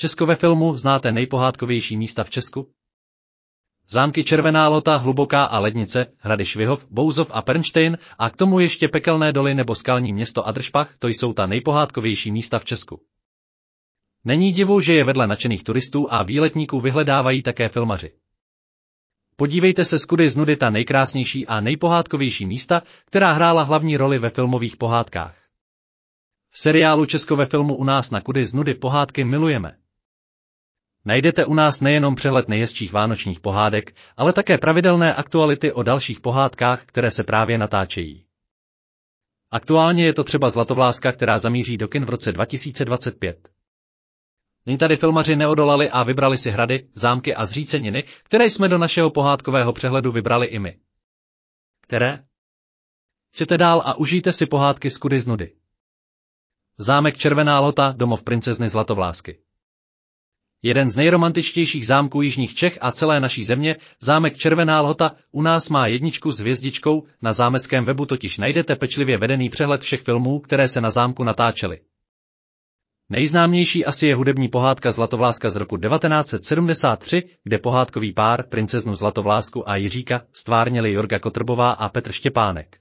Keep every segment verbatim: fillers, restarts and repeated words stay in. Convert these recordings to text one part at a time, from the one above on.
Česko ve filmu znáte nejpohádkovější místa v Česku? Zámky Červená Lhota, Hluboká a Lednice, hrady Švihov, Bouzov a Pernštejn a k tomu ještě Pekelné doly nebo skalní město Adršpach, to jsou ta nejpohádkovější místa v Česku. Není divu, že je vedle nadšených turistů a výletníků vyhledávají také filmaři. Podívejte se z Kudy z nudy ta nejkrásnější a nejpohádkovější místa, která hrála hlavní roli ve filmových pohádkách. V seriálu Česko ve filmu u nás na Kudy z nudy pohádky milujeme. Najdete u nás nejenom přehled nejhezčích vánočních pohádek, ale také pravidelné aktuality o dalších pohádkách, které se právě natáčejí. Aktuálně je to třeba Zlatovláska, která zamíří do kin v roce dva tisíce dvacet pět. Nyní tady filmaři neodolali a vybrali si hrady, zámky a zříceniny, které jsme do našeho pohádkového přehledu vybrali i my. Které? Čtěte dál a užijte si pohádky z Kudy z nudy. Zámek Červená Lhota, domov princezny Zlatovlásky. Jeden z nejromantičtějších zámků jižních Čech a celé naší země, zámek Červená Lhota, u nás má jedničku s hvězdičkou, na zámeckém webu totiž najdete pečlivě vedený přehled všech filmů, které se na zámku natáčely. Nejznámější asi je hudební pohádka Zlatovláska z roku devatenáct set sedmdesát tři, kde pohádkový pár, princeznu Zlatovlásku a Jiříka, stvárnili Jorga Kotrbová a Petr Štěpánek.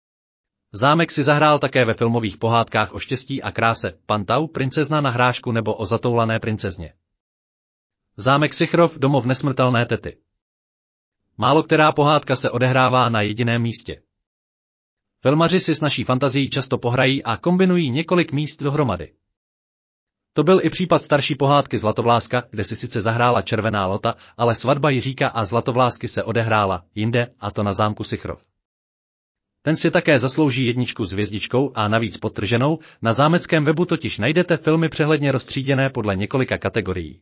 Zámek si zahrál také ve filmových pohádkách o štěstí a kráse, Pantau, princezna na hrášku nebo o zatoulané princezně. Zámek Sichrov, domov nesmrtelné tety. Málo která pohádka se odehrává na jediném místě. Filmaři si s naší fantazií často pohrají a kombinují několik míst dohromady. To byl i případ starší pohádky Zlatovláska, kde si sice zahrála Červená Lhota, ale svatba Jiříka a Zlatovlásky se odehrála jinde, a to na zámku Sichrov. Ten si také zaslouží jedničku s hvězdičkou a navíc podtrženou, na zámeckém webu totiž najdete filmy přehledně roztříděné podle několika kategorií.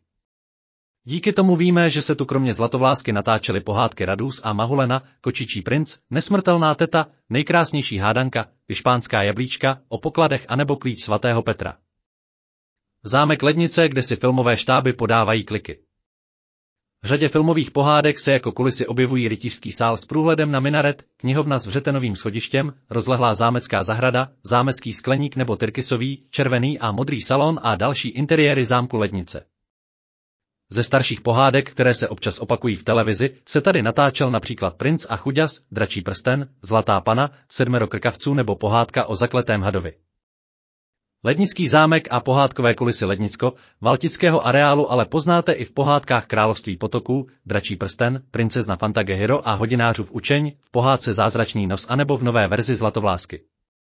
Díky tomu víme, že se tu kromě Zlatovlásky natáčely pohádky Radůz a Mahulena, Kočičí princ, Nesmrtelná teta, Nejkrásnější hádanka, Vyšpánská jablíčka, O pokladech anebo Klíč svatého Petra. Zámek Lednice, kde si filmové štáby podávají kliky. V řadě filmových pohádek se jako kulisy objevují rytířský sál s průhledem na minaret, knihovna s vřetenovým schodištěm, rozlehlá zámecká zahrada, zámecký skleník nebo tyrkysový, červený a modrý salon a další interiéry zámku Lednice. Ze starších pohádek, které se občas opakují v televizi, se tady natáčel například Princ a chuďas, Dračí prsten, Zlatá pana, Sedmero krkavců nebo pohádka o zakletém hadovi. Lednický zámek a pohádkové kulisy Lednicko, Valtického areálu ale poznáte i v pohádkách Království potoků, Dračí prsten, Princezna Fantagehiro a Hodinářův učeň, v pohádce Zázračný nos anebo v nové verzi Zlatovlásky.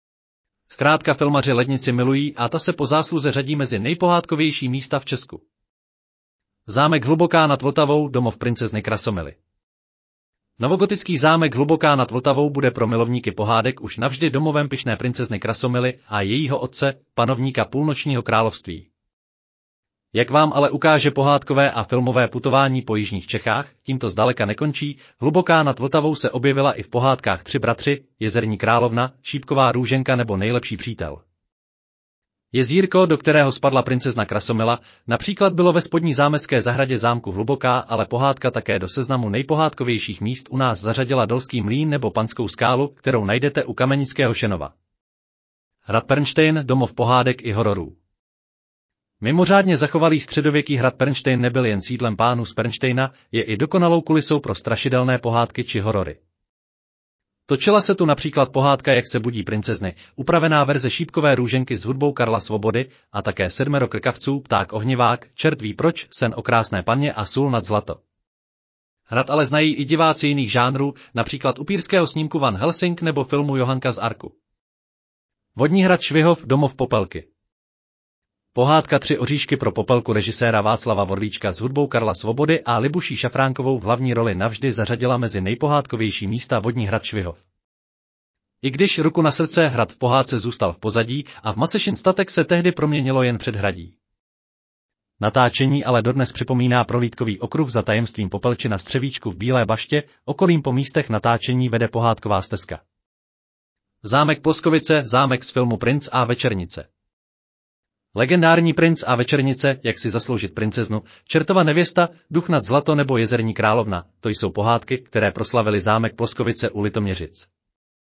Zkrátka filmaři Lednici milují a ta se po zásluze řadí mezi nejpohádkovější místa v Česku. Zámek Hluboká nad Vltavou, domov princezny Krasomily. Novogotický zámek Hluboká nad Vltavou bude pro milovníky pohádek už navždy domovem pyšné princezny Krasomily a jejího otce, panovníka půlnočního království. Jak vám ale ukáže pohádkové a filmové putování po jižních Čechách, tím to zdaleka nekončí, Hluboká nad Vltavou se objevila i v pohádkách Tři bratři, Jezerní královna, Šípková růženka nebo Nejlepší přítel. Jezírko, do kterého spadla princezna Krasomila, například bylo ve spodní zámecké zahradě zámku Hluboká, ale pohádka také do seznamu nejpohádkovějších míst u nás zařadila Dolský mlýn nebo Panskou skálu, kterou najdete u Kamenického Šenova. Hrad Pernštejn, domov pohádek i hororů. Mimořádně zachovalý středověký hrad Pernštejn nebyl jen sídlem pánů z Pernštejna, je i dokonalou kulisou pro strašidelné pohádky či horory. Točila se tu například pohádka Jak se budí princezny, upravená verze Šípkové růženky s hudbou Karla Svobody a také Sedmero krkavců, Pták ohnivák, Čert ví proč, Sen o krásné panně a Sůl nad zlato. Hrad ale znají i diváci jiných žánrů, například upírského snímku Van Helsing nebo filmu Johanka z Arku. Vodní hrad Švihov, domov Popelky. Pohádka Tři oříšky pro Popelku režiséra Václava Vorlíčka s hudbou Karla Svobody a Libuší Šafránkovou v hlavní roli navždy zařadila mezi nejpohádkovější místa vodní hrad Švihov. I když ruku na srdce hrad v pohádce zůstal v pozadí a v Macešin statek se tehdy proměnilo jen předhradí. Natáčení ale dodnes připomíná prohlídkový okruh za tajemstvím Popelči na Střevíčku v Bílé baště, okolím po místech natáčení vede pohádková stezka. Zámek Ploskovice, zámek z filmu Princ a večernice. Legendární Princ a večernice, Jak si zasloužit princeznu, Čertova nevěsta, Duch nad zlato nebo Jezerní královna, to jsou pohádky, které proslavily zámek Ploskovice u Litoměřic.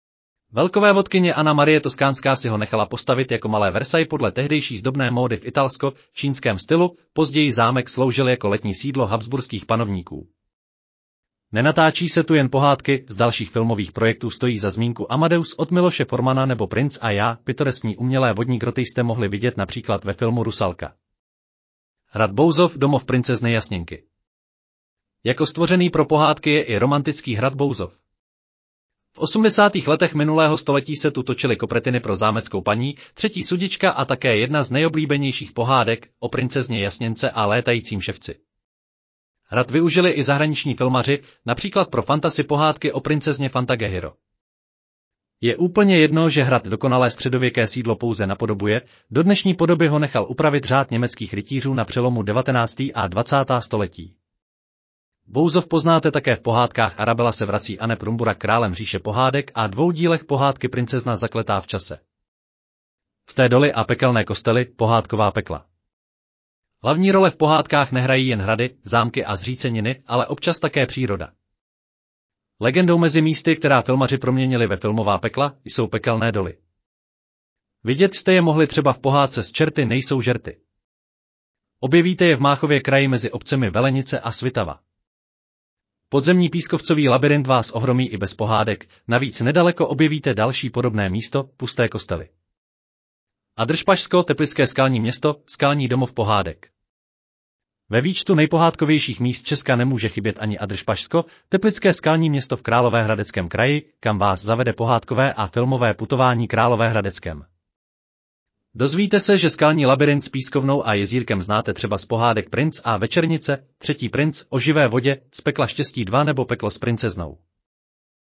Velkové vodkyně Anna Marie Toskánská si ho nechala postavit jako malé Versailles podle tehdejší zdobné módy v italsko-čínském stylu, později zámek sloužil jako letní sídlo habsburských panovníků. Nenatáčí se tu jen pohádky, z dalších filmových projektů stojí za zmínku Amadeus od Miloše Formana nebo Princ a já, pitoreskní umělé vodní groty jste mohli vidět například ve filmu Rusalka. Hrad Bouzov, domov princezny Jasněnky. Jako stvořený pro pohádky je i romantický hrad Bouzov. V osmdesátých letech minulého století se tu točily kopretiny pro zámeckou paní, třetí sudička a také jedna z nejoblíbenějších pohádek o princezně Jasněnce a létajícím ševci. Hrad využili i zahraniční filmaři, například pro fantasy pohádky o princezně Fantagehiro. Je úplně jedno, že hrad dokonalé středověké sídlo pouze napodobuje, do dnešní podoby ho nechal upravit řád německých rytířů na přelomu devatenáctého a dvacátého století. Bouzov poznáte také v pohádkách Arabela se vrací Anne Brumbura králem říše pohádek a dvou dílech pohádky Princezna zakletá v čase. V té doly a pekelné kostely, pohádková pekla. Hlavní role v pohádkách nehrají jen hrady, zámky a zříceniny, ale občas také příroda. Legendou mezi místy, která filmaři proměnili ve filmová pekla, jsou pekelné doly. Vidět jste je mohli třeba v pohádce S čerty nejsou žerty. Objevíte je v Máchově kraji mezi obcemi Velenice a Svitava. Podzemní pískovcový labyrint vás ohromí i bez pohádek, navíc nedaleko objevíte další podobné místo, pusté kostely. Adršpašsko, teplické skalní město, skalní domov pohádek. Ve výčtu nejpohádkovějších míst Česka nemůže chybět ani Adršpašsko, teplické skalní město v Královéhradeckém kraji, kam vás zavede pohádkové a filmové putování Královéhradeckem. Dozvíte se, že skalní labyrint s pískovnou a jezírkem znáte třeba z pohádek Princ a Večernice, Třetí princ, O živé vodě, Z pekla štěstí dva nebo Peklo s princeznou.